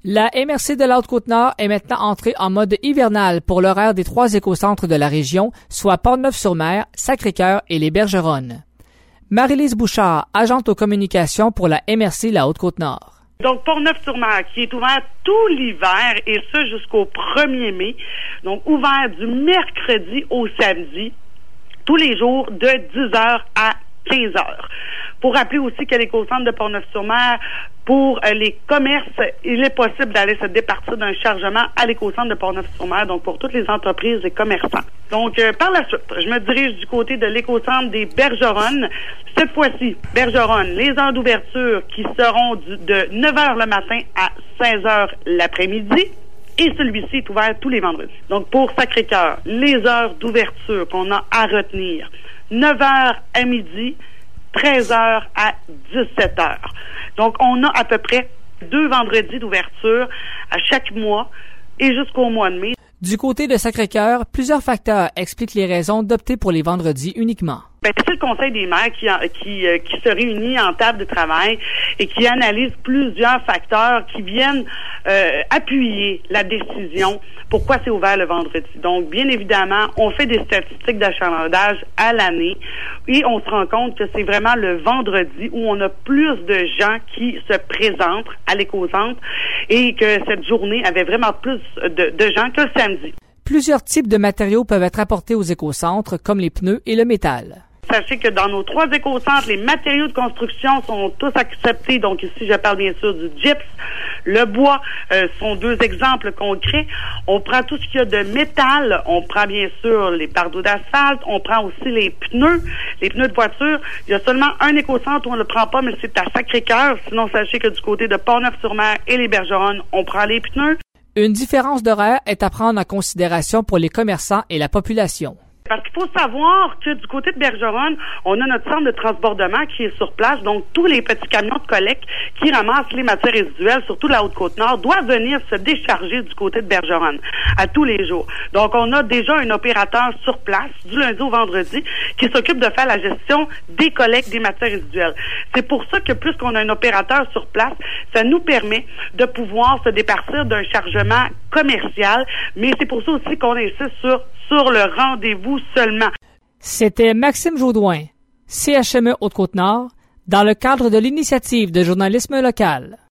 La MRC de la Haute-Côte-Nord est maintenant entrée en mode hivernal pour l'horaire des 3 écocentres de la région, soit Portneuf-sur-Mer, Sacré-Cœur et les Bergeronnes. Marie-Lise Bouchard, agente aux communications pour la MRC la Haute-Côte-Nord. Donc, Portneuf-sur-Mer, qui est ouvert tout l'hiver, et ce jusqu'au 1er mai. Donc, ouvert du mercredi au samedi, tous les jours, de 10h à 15h. Pour rappeler aussi que l'écocentre de Portneuf-sur-Mer, pour les commerces, il est possible d'aller se départir d'un chargement à l'écocentre de Portneuf-sur-Mer, donc pour toutes les entreprises et commerçants. Donc, par la suite, je me dirige du côté de l'écocentre des Bergeronnes. Cette fois-ci, Bergeronnes, les heures d'ouverture qui seront de 9h le matin à 16h l'après-midi. Et celui-ci est ouvert tous les vendredis. Donc, pour Sacré-Cœur, les heures d'ouverture qu'on a à retenir, 9h à midi, 13h à 17h. Donc, on a à peu près 2 vendredis d'ouverture à chaque mois et jusqu'au mois de mai. Du côté de Sacré-Cœur, plusieurs facteurs expliquent les raisons d'opter pour les vendredis uniquement. C'est le Conseil des maires qui se réunit en table de travail et qui analyse plusieurs facteurs qui viennent appuyer la décision pourquoi c'est ouvert le vendredi. Donc, bien évidemment, on fait des statistiques d'achalandage à l'année et on se rend compte que c'est vraiment le vendredi où on a plus de gens qui se présentent à l'écocentre et que cette journée avait vraiment plus de gens que le samedi. Plusieurs types de matériaux peuvent être apportés aux écocentres, comme les pneus et le métal. Sachez que dans nos 3 écocentres, les matériaux de construction sont tous acceptés. Donc ici, je parle bien sûr du gypse. Le bois sont 2 exemples concrets. On prend tout ce qu'il y a de métal. On prend bien sûr les bardeaux d'asphalte. On prend aussi les pneus de voiture. Il y a seulement un écocentre où on ne le prend pas, mais c'est à Sacré-Cœur. Sinon, sachez que du côté de Portneuf-sur-Mer et les Bergeronnes, on prend les pneus. Une différence d'horaire est à prendre en considération pour les commerçants et la population. Parce qu'il faut savoir que du côté de Bergeronne, on a notre centre de transbordement qui est sur place. Donc, tous les petits camions de collecte qui ramassent les matières résiduelles, surtout la Haute-Côte-Nord, doivent venir se décharger du côté de Bergeronne à tous les jours. Donc, on a déjà un opérateur sur place, du lundi au vendredi, qui s'occupe de faire la gestion des collectes des matières résiduelles. C'est pour ça que plus qu'on a un opérateur sur place, ça nous permet de pouvoir se départir d'un chargement commercial, mais c'est pour ça aussi qu'on insiste sur le rendez-vous seulement. C'était Maxime Jaudoin, CHME Haute-Côte-Nord, dans le cadre de l'initiative de journalisme local.